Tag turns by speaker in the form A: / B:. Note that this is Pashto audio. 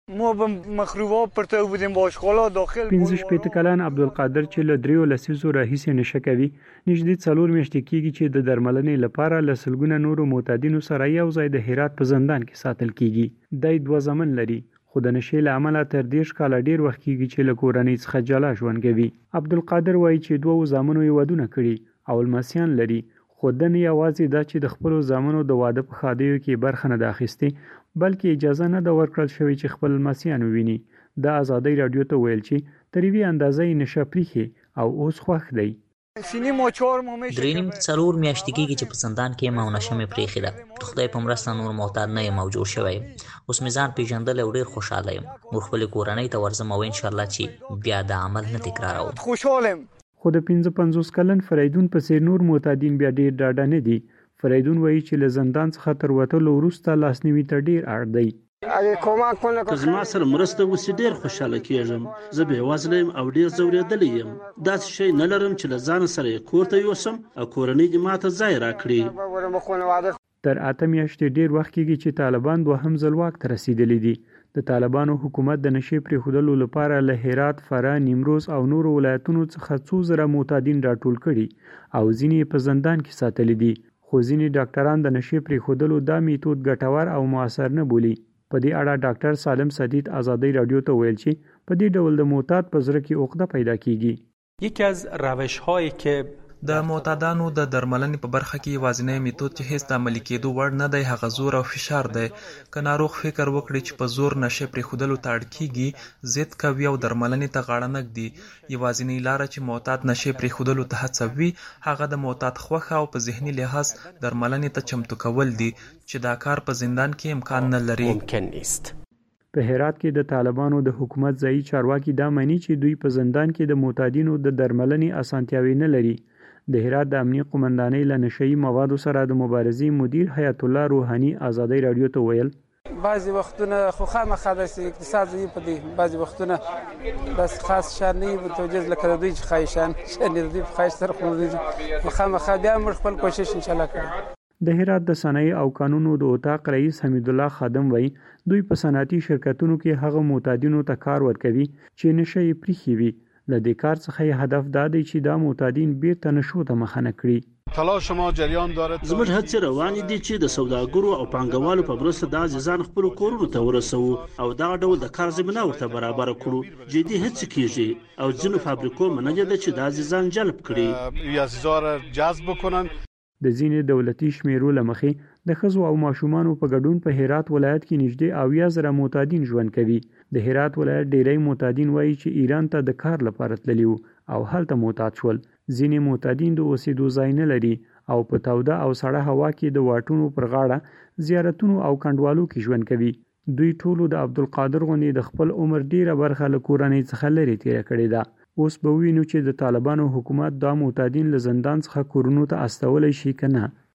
A: ما به مخروبات پرته بودیم با اشغالا داخل
B: 15 کلن عبدالقادر چې له 3 لسیزو راهیسې نشه کوي نږدې 4 میاشتې کېږي چې د درملنې لپاره له سلګونه نورو معتادینو سره یو ځای د هرات په زندان کې ساتل کېږي. دی 2 زامن لري خو د نشې له امله تر 30 کاله ډیر وخت کېږي چې له کورنۍ څخه جلا ژوند کوي. عبدالقادر وایي چې 2 زامنو یې ودونه کړي او لمسیان لري خو د نه یوازې دا چې د خپل زامنو د واده په ښادیو کې برخه نه ده اخیستې بلکې اجازه نه ده ورکړل شوې چې خپل لمسیان وویني. د ازادۍ راډیو ته ویل چې تر یوې اندازې نشه پریښې او اوس خوښ دی.
C: 3.5 میاشتې کېږي چې په زندان کې یم او نشه مې پرېښې ده. د خدای په مرسته نور معتاد نه یم او جوړ شوی یم. اوس مې ځان پېژندلی او ډېر خوشحاله یم. نور خپلې کورنۍ ته ورځم او انشاءالله چې بیا دا عمل نه تکراروم.
A: خوشحاله یم.
B: خو د 55 کلن فریدون پسې نور معتادین بیا ډېر ډاډه نه دي. فریدون وایي چې له زندان څخه تر وتلو وروسته لاسنیوي ته ډېر اړ دی.
D: که زما سره مرسته وشي ډېر خوشحاله کېږم. زه بېوزله یم او ډېر ځورېدلی یم. داسې شی نه لرم چې له ځانه سره یې کور ته یوسم او کورنۍ دې ماته ځای راکړي.
B: تر 8 میاشتې ډېر وخت کېږي چې طالبان دوهم ځل واک ته رسېدلي دي. د طالبانو حکومت د نشې پرېښودلو لپاره له هرات، فراه، نیمروز او نورو ولایتونو څخه څو زره معتادین راټول کړي او ځینې په زندان کې ساتلي دي. خو ځینې ډاکټران د نشې پرېښودلو دا میتود ګټور او موثر نه بولي. په دې اړه ډاکټر سالم سدید ازادۍ راډیو ته ویل چې په دې ډول د معتاد په زړه کې عقده پیدا کیږي.
E: یکی از روش‌هایی که د معتادانو د درملنې په برخه کې یوازینی میتود چې هیڅ د عملي کېدو وړ نه دی هغه زور او فشار دی. که ناروغ فکر وکړي چې په زور نشې پرېښودلو ته اړ کېږي ضد کوي او درملنې ته غاړه نه ږدي. یوازینۍ لاره چې معتاد نشې پرېښودلو ته هڅوي هغه د معتاد خوښه او په ذهني لحاظ درملنې ته چمتو کول دي چې دا کار په زندان کې امکان نه لري.
B: په هرات کې د طالبانو د حکومت ځایي چارواکي دا معنی چې دوی په زندان کې د معتادینو د درملنې اسانتیاوې نه لري. د هرات د امنیه قومندانۍ له نشهیي موادو سره د مبارزې مدیر حیات الله روحاني ازادۍ راډیو ته ویل
F: بعضی وختونه خو خامخا داسې اقتصاد یې په دې بعضی وختونه داسې خاص شان نه وي متوجه لکه د دوی چې خواهشان شان د دوی په خواهش سره خو دوی خامخا بیا موږ خپل کوشش انشاءالله کوو.
B: د هرات د صنایع او قانونو د اتاق رئیس حمید الله خادم وایي دوی په صنعتي شرکتونو کې هغه معتادینو ته کار ورکوي چې نشه یې پریښې وي. له دې کار څخه یې هدف دا دی چې دا معتادین بیرته نشو ته مخه نه کړي.
D: زموږ هڅې روانې دي چې د سوداګرو او پانګوالو په مرسته د عزیزان خپلو کورونو ته ورسوو او دغه ډول د کار زمینه ورته برابره کړو. جدي هڅې کېږي او ځینو فابریکو منلې ده چې د عزیزان جلب کړي.
B: د ځینې دولتي شمیرو له مخې د ښځو او ماشومانو په ګډون په هرات ولایت کې نږدې 80,000 معتادین ژوند کوي. د هرات ولایت ډیری معتادین وایي چې ایران ته د کار لپاره تللي وو او هلته معتاد شول. ځینې معتادین د اوسېدو ځای نه لري او په توده او سړه هوا کې د واټونو پر غاړه زیارتونو او کډوالو کې ژوند کوي. دوی ټولو د عبدالقادر غوندې د خپل عمر ډیره برخه له کورنۍ څخه لرې تیره کړې ده. اوس به وینو چې د طالبانو حکومت دا معتادین له زندان څخه کورونو ته استولی شي که نه.